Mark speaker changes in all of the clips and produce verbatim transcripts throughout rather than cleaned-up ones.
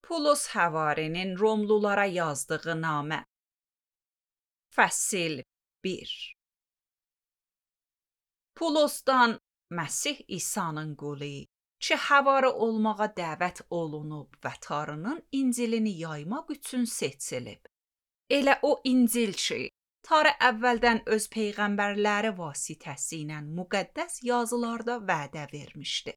Speaker 1: Pulos Həvarinin Romlulara yazdığı namə. Fəsil bir. Pulosdan Məsih İsa'nın qulu, ki həvarı olmağa dəvət olunub və Tanrının İncilini yaymaq üçün seçilib. Elə o İncil ki, Tanrı əvvəldən öz peyğəmbərləri vasitəsilə müqəddəs yazılarda vədə vermişdi.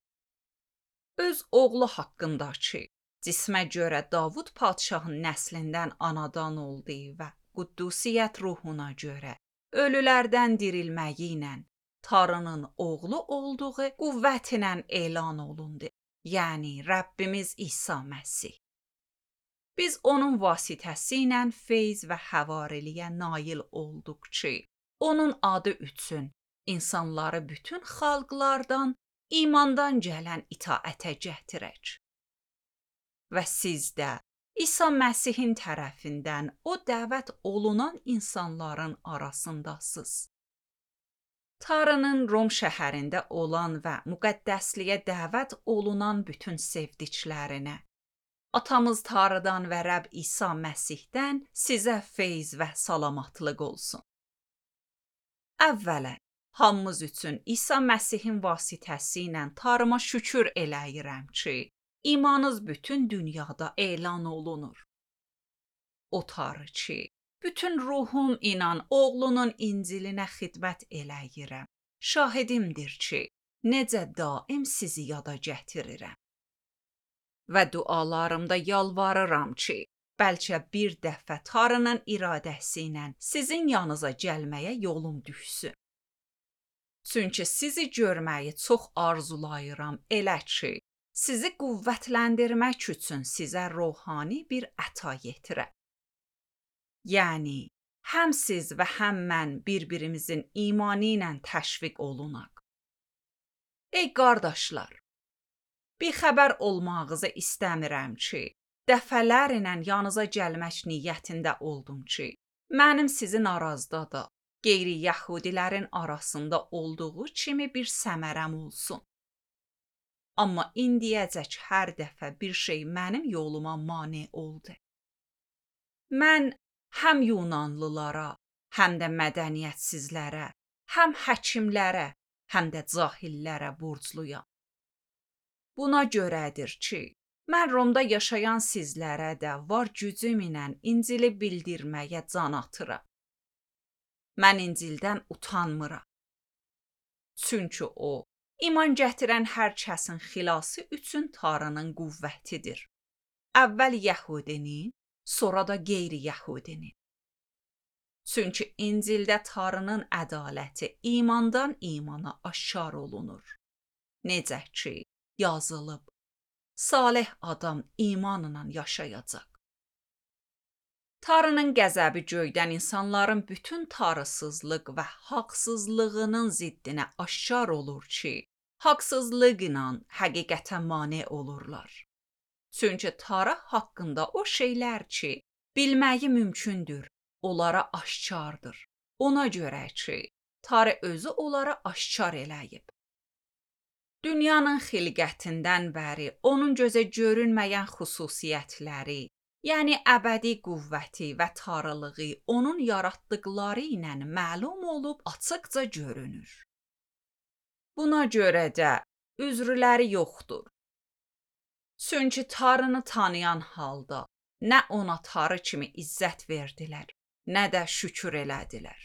Speaker 1: Öz oğlu haqqında ki, cismə görə Davud padşahın nəslindən anadan olduğu və quddusiyyət ruhuna görə ölülərdən dirilməyi ilə Tanrının oğlu olduğu qüvvətlə elan olundu. Yəni Rəbbimiz İsa Məsih. Biz onun vasitəsilə feyz və həvariliyə nail olduq ki, onun adı üçün insanları bütün xalqlardan imandan gələn itaətə gətirək. Və siz də İsa Məsihin tərəfindən o dəvət olunan insanların arasındasınız. Tanrının Rom şəhərində olan və müqəddəsliyə dəvət olunan bütün sevdiklərinə, atamız Tanrıdan və Rəbb İsa Məsihdən sizə feyz və salamatlıq olsun. Əvvələn, hamımız üçün İsa Məsihin vasitəsilə Tanrıma şükür eləyirəm ki, imanınız bütün dünyada elan olunur. O Tanrı ki, bütün ruhum ilə oğlunun İncilinə xidmət eləyirəm. Şahidimdir ki, necə daim sizi yada gətirirəm. Və dualarımda yalvarıram ki, bəlkə bir dəfə Tanrının iradəsi ilə sizin yanınıza gəlməyə yolum düşsün. Çünki sizi görməyi çox arzulayıram, elə ki, sizi qüvvətləndirmək üçün sizə ruhani bir əta yetirəm. Yəni, həm siz və həm mən bir-birimizin imanı ilə təşviq olunaq. Ey qardaşlar, bir xəbər olmağınızı istəmirəm ki, dəfələrlə yanınıza gəlmək niyyətində oldum ki, mənim sizin arazda da qeyri-yəhudilərin arasında olduğu kimi bir səmərəm olsun. Amma indiyəcək hər dəfə bir şey mənim yoluma mane oldu. Mən həm Yunanlılara, həm də mədəniyyətsizlərə, həm həkimlərə, həm də cahillərə borcluyam. Buna görədir ki, mən Romda yaşayan sizlərə də var gücüm ilə İncili bildirməyə can atıram. Mən İncildən utanmıram. Çünki o, iman gətirən hər kəsin xilası üçün Tanrının qüvvətidir. Əvvəl yəhudinin, sonra da qeyri-yəhudinin. Çünki İncildə Tanrının ədaləti imandan imana aşkar olunur. Necə ki, yazılıb, salih adam imanla yaşayacaq. Tanrının qəzəbi göydən insanların bütün tanrısızlıq və haqsızlığının ziddinə aşkar olur ki, haqsızlıqla həqiqətə mane olurlar. Çünki Tanrı haqqında o şeylər ki, bilməyi mümkündür, onlara aşkardır. Ona görə ki, Tanrı özü onlara aşkar eləyib. Dünyanın xilqətindən bəri onun gözə görünməyən xüsusiyyətləri, yəni əbədi qüvvəti və tanrılığı onun yaratdıqları ilə məlum olub açıqca görünür. Buna görə də üzrləri yoxdur. Çünki Tanrını tanıyan halda nə ona Tanrı kimi izzət verdilər, nə də şükür elədilər.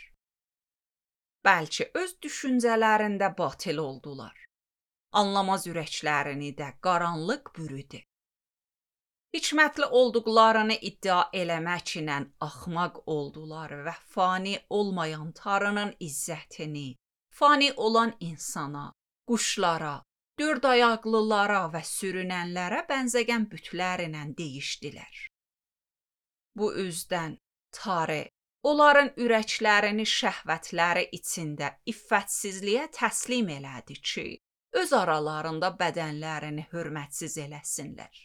Speaker 1: Bəlkə öz düşüncələrində batil oldular. Anlamaz ürəklərini də qaranlıq bürüdü. Hikmətli olduqlarını iddia eləmək ilə axmaq oldular və fani olmayan Tanrının izzətini, fani olan insana, quşlara, dörd ayaqlılara və sürünənlərə bənzəyən bütlərlə deyişdilər. Bu üzdən Tanrı onların ürəklərini şəhvətləri içində iffətsizliyə təslim elədi ki, öz aralarında bədənlərini hörmətsiz eləsinlər.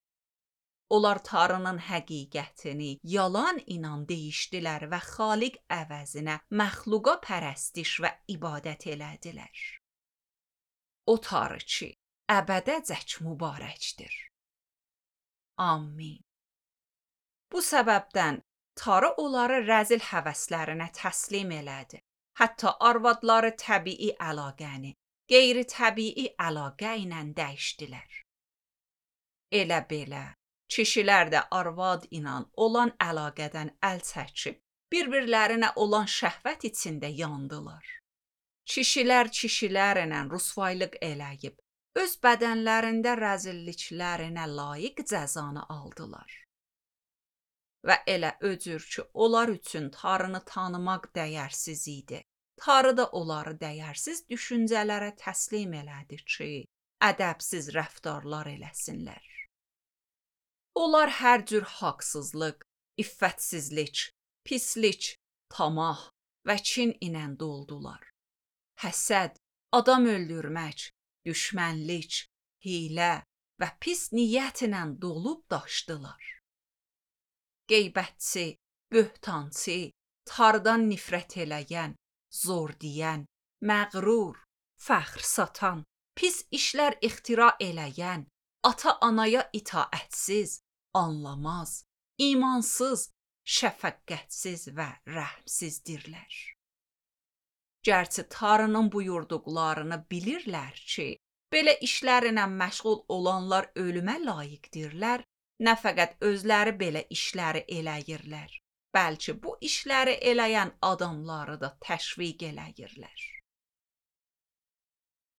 Speaker 1: Onlar Tanrının həqiqətini yalan inan deyişdilər və Xaliq əvəzinə məxluqa pərəstiş və ibadət elədilər. O Tanrı ki, əbədəcək mübarəkdir. Amin. Bu səbəbdən Tanrı onları rəzil həvəslərinə təslim elədi. Hətta arvadları təbii əlaqəni qeyri-təbii əlaqə ilə dəyişdilər. Elə belə, kişilər də arvad ilə olan əlaqədən əl çəkib, bir-birlərinə olan şəhvət içində yandılar. Kişilər kişilərlə rüsvaylıq eləyib, öz bədənlərində rəzilliklərinə layiq cəzanı aldılar. Və elə öcür ki, onlar üçün Tanrını tanımaq dəyərsiz idi. Tanrı da onları dəyərsiz düşüncələrə təslim elədi ki, ədəbsiz rəftarlar eləsinlər. Onlar hər cür haqsızlıq, iffətsizlik, pislik, tamah və kin ilə doldular. Həsəd, adam öldürmək, düşmənlik, hiylə və pis niyyətlə dolub daşdılar. Qeybətçi, böhtançı, Tanrıdan nifrət eləyən, zor deyən, məğrur, fəxr satan, pis işlər ixtira eləyən, ata-anaya itaətsiz, anlamaz, imansız, şəfəqqətsiz və rəhmsizdirlər. Gərçi Tanrının buyurduqlarını bilirlər ki, belə işlərlə məşğul olanlar ölümə layiqdirlər, nə fəqət özləri belə işləri eləyirlər, bəlkə bu işləri eləyən adamları da təşviq eləyirlər.